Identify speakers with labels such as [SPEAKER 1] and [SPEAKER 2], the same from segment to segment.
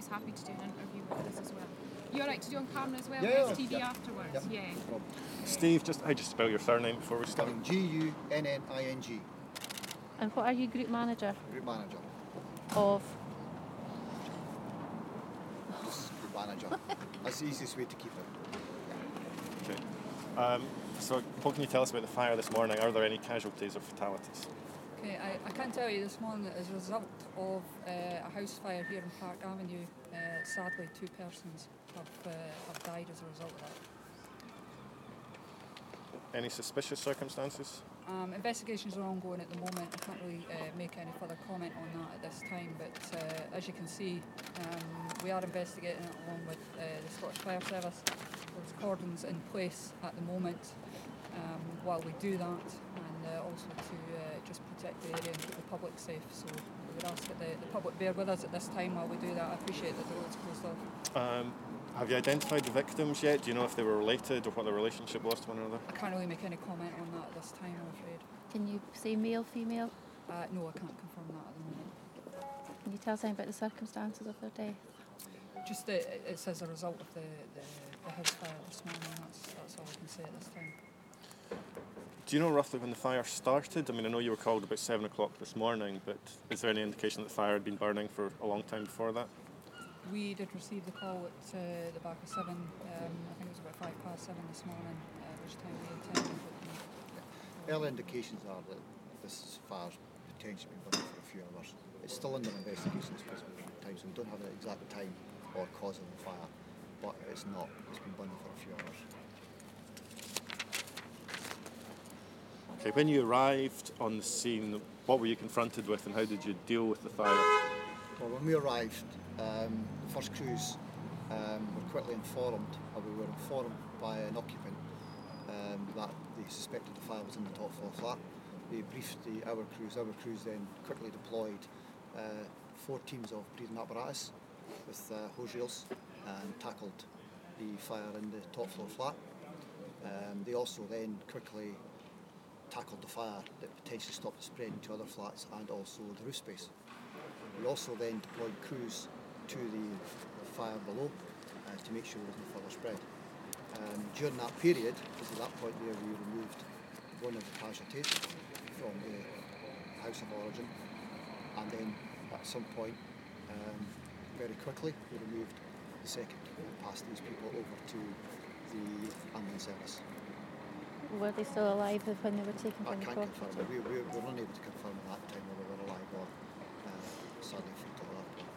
[SPEAKER 1] is happy to do an interview with us as well. You alright to do on camera as well?
[SPEAKER 2] Yeah.
[SPEAKER 1] TV afterwards?
[SPEAKER 2] Yeah.
[SPEAKER 3] Steve, how do you spell your surname before we start?
[SPEAKER 2] Gunning.
[SPEAKER 4] And what are you group manager?
[SPEAKER 2] Group manager.
[SPEAKER 4] Of?
[SPEAKER 2] Just group manager. That's the easiest way to keep it.
[SPEAKER 3] Okay. So what can you tell us about the fire this morning? Are there any casualties or fatalities?
[SPEAKER 5] Okay, I can tell you this morning that as a result of a house fire here in Park Avenue, sadly 2 persons have died as a result of that.
[SPEAKER 3] Any suspicious circumstances?
[SPEAKER 5] Investigations are ongoing at the moment. I can't really make any further comment on that at this time, but as you can see, we are investigating it along with the Scottish Fire Service. There's cordons in place at the moment while we do that, and also to just protect the area and keep the public safe. So we would ask that the public bear with us at this time while we do that. I appreciate that the road's closed off.
[SPEAKER 3] Have you identified the victims yet? Do you know if they were related or what their relationship was to one another?
[SPEAKER 5] I can't really make any comment on that at this time, I'm afraid.
[SPEAKER 4] Can you say male, female?
[SPEAKER 5] No, I can't confirm that at the moment.
[SPEAKER 4] Can you tell us anything about the circumstances of their death?
[SPEAKER 5] Just that it's as a result of the house fire this morning. That's all I can say at this time.
[SPEAKER 3] Do you know roughly when the fire started? I mean, I know you were called about 7 o'clock this morning, but is there any indication that the fire had been burning for a long time before that?
[SPEAKER 5] We did receive the call at the back of 7. I think it was about 7:05 this morning, which time we attended.
[SPEAKER 2] Early indications are that this fire's potentially been burning for a few hours. It's still under investigation at this time, so we don't have the exact time or cause of the fire, but it's not. It's been burning for a few hours.
[SPEAKER 3] Okay, when you arrived on the scene, what were you confronted with and how did you deal with the fire?
[SPEAKER 2] Well, when we arrived, the first crews were quickly informed, or we were informed by an occupant that they suspected the fire was in the top floor flat. They briefed our crews. Our crews then quickly deployed 4 teams of breathing apparatus with hose reels and tackled the fire in the top floor flat. They also then quickly tackled the fire that potentially stopped the spread into other flats and also the roof space. We also then deployed crews to the fire below to make sure there was no further spread. During that period, because at that point there we removed one of the casualties from the house of origin, and then at some point, very quickly, we removed the second and passed these people over to the ambulance service.
[SPEAKER 4] Were they still alive when they were taken
[SPEAKER 2] I
[SPEAKER 4] from the
[SPEAKER 2] can't
[SPEAKER 4] property?
[SPEAKER 2] confirm it. We were unable to confirm at that time whether they were alive or sadly fatal at that point.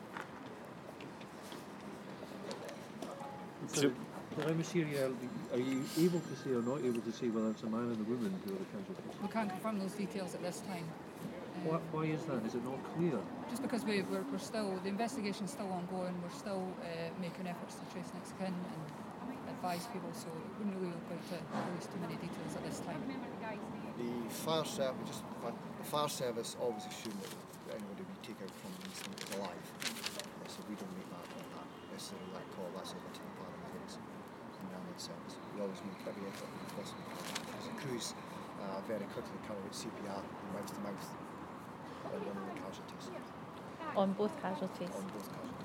[SPEAKER 6] So, when I was here, are you able to say or not able to say whether it's a man and a woman who are the casualties?
[SPEAKER 5] We can't confirm those details at this time.
[SPEAKER 6] Why is that? Is it not clear?
[SPEAKER 5] Just because we're still, the investigation's still ongoing, we're still making efforts to trace next kin and advise people, so it wouldn't really look like to release too many details at this time.
[SPEAKER 2] The fire service always assume that anybody we take out from the incident is alive. So we don't make that necessarily that call. That's over to the paramedics and the ambulance service. We always make every effort we possibly can. Because the crews very quickly carry out CPR and mouth to mouth on one of the casualties.
[SPEAKER 4] On both casualties?
[SPEAKER 2] On both casualties.